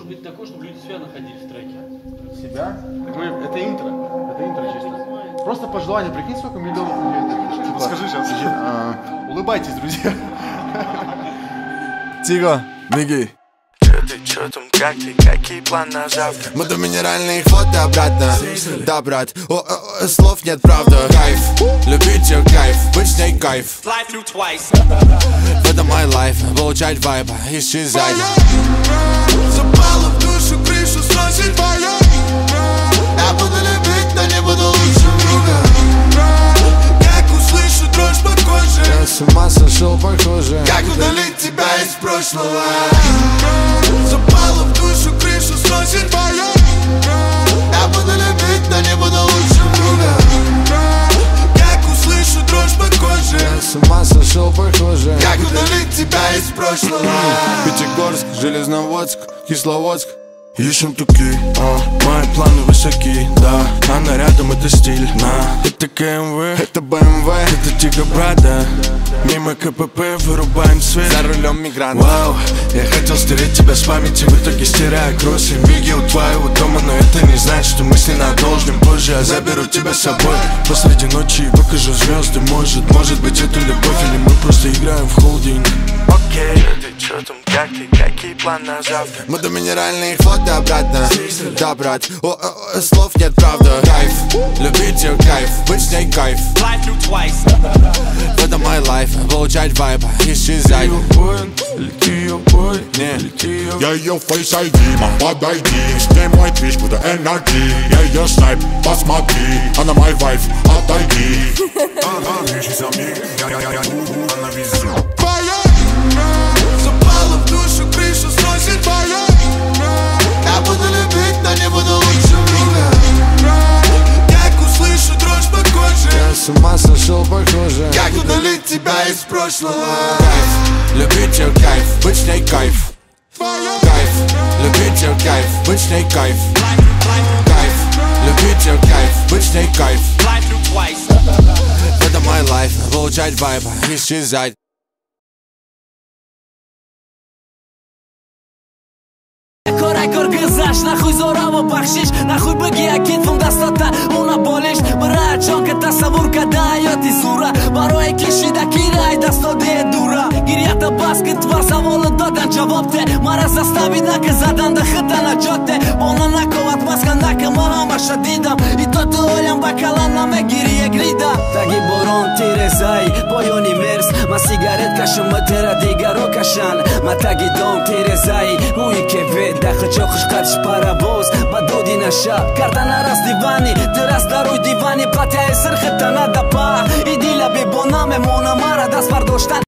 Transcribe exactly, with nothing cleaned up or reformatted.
быть такое, чтобы люди себя находили в треке. Себя? Мы, это интро. Это интро чисто. Просто пожелание. Прикинь, сколько миллионов людей. Типа, скажи сейчас. А, улыбайтесь, друзья. Тиго, Миги. Чё ты, чё там, как ты, какие планы на завтра? Мы до минеральных фото обратно. Да, брат, о, о, о, слов нет, правда. Кайф, любить ее кайф, быть с ней кайф. В этом мой лайф, получать вайба, исчезать. Запала в душу, крышу сносит твоя. Я буду любить, но не буду лучшим другом. Как услышу дрожь по коже. Я с ума сошел, похоже. Как удалить тебя из прошлого? Запала в душу, крышу сносит твоя. Я буду любить, но не буду лучшим другом. Как услышу дрожь по коже. Я с ума сошел, похоже. Как удалить тебя из прошлого? Пятигорск, Железноводск, Кисловодск. Ищем туки, а, мои планы высоки, да. Она рядом, это стиль, на. Это КМВ, Это БМВ, это Тиго, брата. Мимо КПП вырубаем свет. за рулем мигрант. Вау, я хотел стереть тебя с памяти, в итоге стираю кроссы. Миги у твоего дома, но это не значит, что мы с ней надолжим. Позже я заберу тебя с собой посреди ночи и покажу звезды. Может, может быть это любовь, или мы просто играем в холдинг. Окей, ты чё там, как ты, какие планы на завтра? Мы до минеральных фото обратно. Да, брат, о, о, о, слов нет, правда. Кайф, любить ее кайф, быть с ней кайф. В этом мой лайф, получать вайба, исчезать. Ее бой, лети ее бой, Не. лети ее. Я ее Face ай ди, мам, подойди. С ней мой твич, буду эн ар джи. Я ее снайп, посмотри. Она мой вайф, отойди. Она везде. Запала в душу, крышу сносит твоя. Я буду любить, но не буду лучшим другом. Как услышу дрожь по коже. Я с ума сошел, похоже. Как удалить тебя из прошлого? Кайф, любить ее кайф, быть с ней кайф. Кайф, любить ее кайф, быть с ней кайф. Кайф, любить ее кайф, быть с ней кайф. В этом мой лайф, получать вайба, исчезать. Корай-кор гызаш, нахуй зорава бахшиш. Нахуй быги акитвум дастата уна болиш. Брат, чонка тасавур када айоти сура. Барои кишида кирай дастоде дура. Гирията баскет твар саволу додан джавобте. Мара застави нака задан да хата на джоте. Болна наковат маска нака махама шадидам. И тото олям бакала на ме гирие грида. Таги борон тирезай, бойони мерс. Ма сигарет кашам матера дигаро кашан. Ма таги дом тирезай, уи кевед. Даха чохш кадш паравоз ба доди наша карта на раз дивани ты раз даруй дивани платя и сырхата надо па и диля би бонаме мона мара да свардоштан